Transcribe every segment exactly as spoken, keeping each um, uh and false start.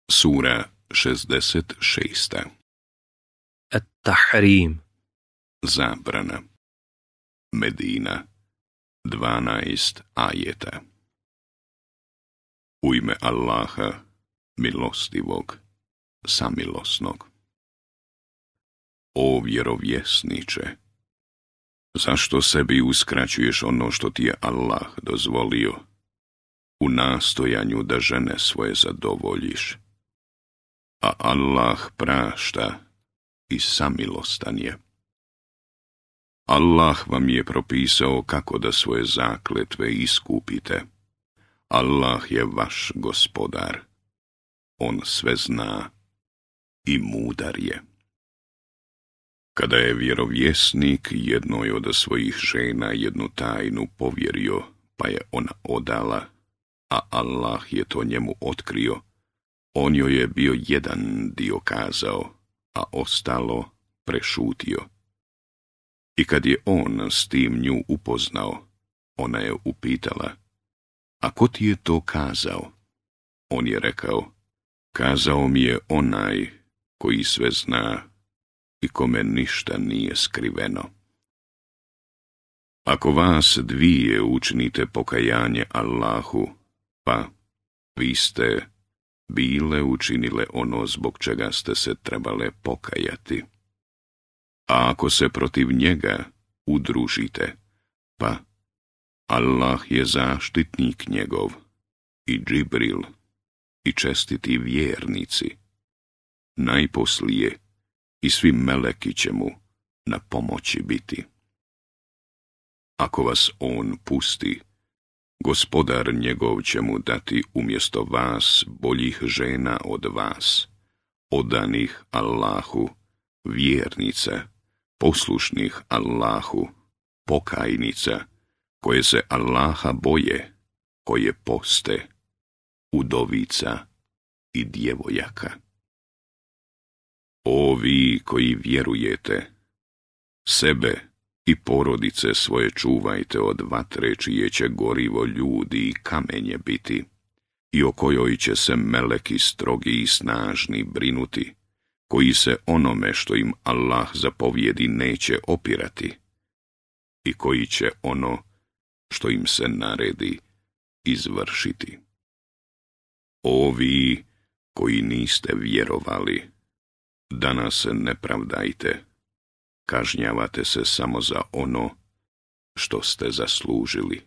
Sura šezdeset šest. At-Tahrim. Zabrana. Medina. dvanaest ajeta. U ime Allaha, milostivog, samilosnog. O vjerovjesniče, zašto sebi uskraćuješ ono što ti je Allah dozvolio, u nastojanju da žene svoje zadovoljiš? A Allah prašta i samilostan je. Allah vam je propisao kako da svoje zakletve iskupite. Allah je vaš gospodar. On sve zna i mudar je. Kada je vjerovjesnik jednoj od svojih žena jednu tajnu povjerio, pa je ona odala, a Allah je to njemu otkrio, on joj je bio jedan dio kazao, a ostalo prešutio. I kad je on s tim nju upoznao, ona je upitala, a ko ti je to kazao? On je rekao, kazao mi je onaj koji sve zna i kome ništa nije skriveno. Ako vas dvije učinite pokajanje Allahu, pa vi ste bile učinile ono zbog čega ste se trebale pokajati. A ako se protiv njega udružite, pa Allah je zaštitnik njegov, i Džibril, i čestiti vjernici, najposlije i svi meleki će mu na pomoći biti. Ako vas on pusti, gospodar njegov će mu dati umjesto vas boljih žena od vas, odanih Allahu, vjernica, poslušnih Allahu, pokajnica, koje se Allaha boje, koje poste, udovica i djevojaka. O vi koji vjerujete, sebe i porodice svoje čuvajte od vatre čije će gorivo ljudi i kamenje biti, i o kojoj će se meleki strogi i snažni brinuti, koji se onome što im Allah zapovjedi neće opirati, i koji će ono što im se naredi izvršiti. O vi koji niste vjerovali, danas ne pravdajte, kažnjavate se samo za ono što ste zaslužili.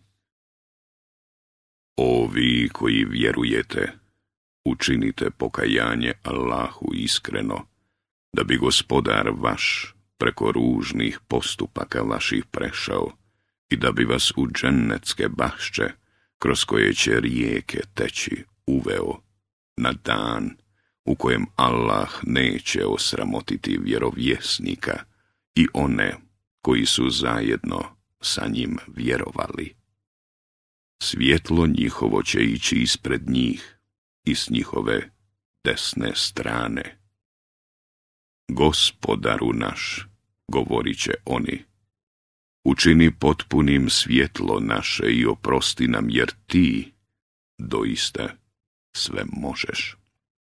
O vi koji vjerujete, učinite pokajanje Allahu iskreno, da bi gospodar vaš preko ružnih postupaka vaših prešao i da bi vas u džennetske bašče, kroz koje će rijeke teći, uveo na dan u kojem Allah neće osramotiti vjerovjesnika i one koji su zajedno sa njim vjerovali. Svjetlo njihovo će ići ispred njih i s njihove desne strane. Gospodaru naš, govorit će oni, učini potpunim svjetlo naše i oprosti nam, jer ti doista sve možeš.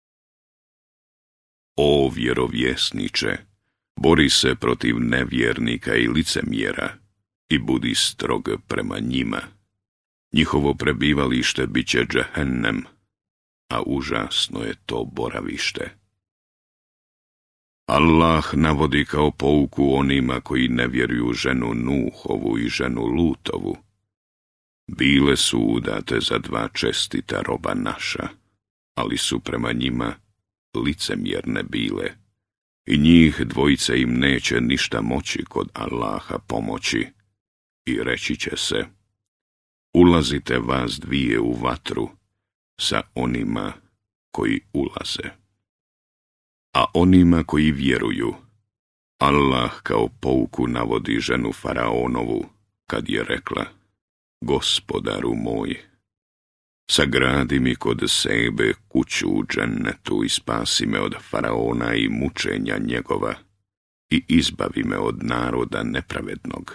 O vjerovjesniče, bori se protiv nevjernika i licemjera i budi strog prema njima. Njihovo prebivalište bit će džehennem, a užasno je to boravište. Allah navodi kao pouku onima koji ne vjeruju ženu Nuhovu i ženu Lutovu. Bile su udate za dva čestita roba naša, ali su prema njima licemjerne bile, i njih dvojice im neće ništa moći kod Allaha pomoći, i reći će se, ulazite vas dvije u vatru sa onima koji ulaze. A onima koji vjeruju, Allah kao pouku navodi ženu Faraonovu, kad je rekla, gospodaru moj, sagradi mi kod sebe kuću u džennetu i spasi me od Faraona i mučenja njegova i izbavi me od naroda nepravednog.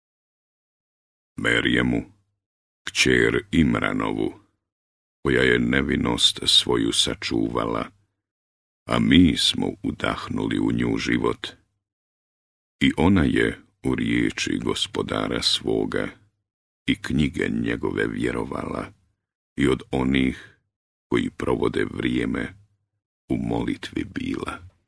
Merjemu, kćer Imranovu, koja je nevinost svoju sačuvala a mi smo udahnuli u nju život. I ona je u riječi Gospodara svoga i knjige njegove vjerovala i od onih koji provode vrijeme u molitvi bila.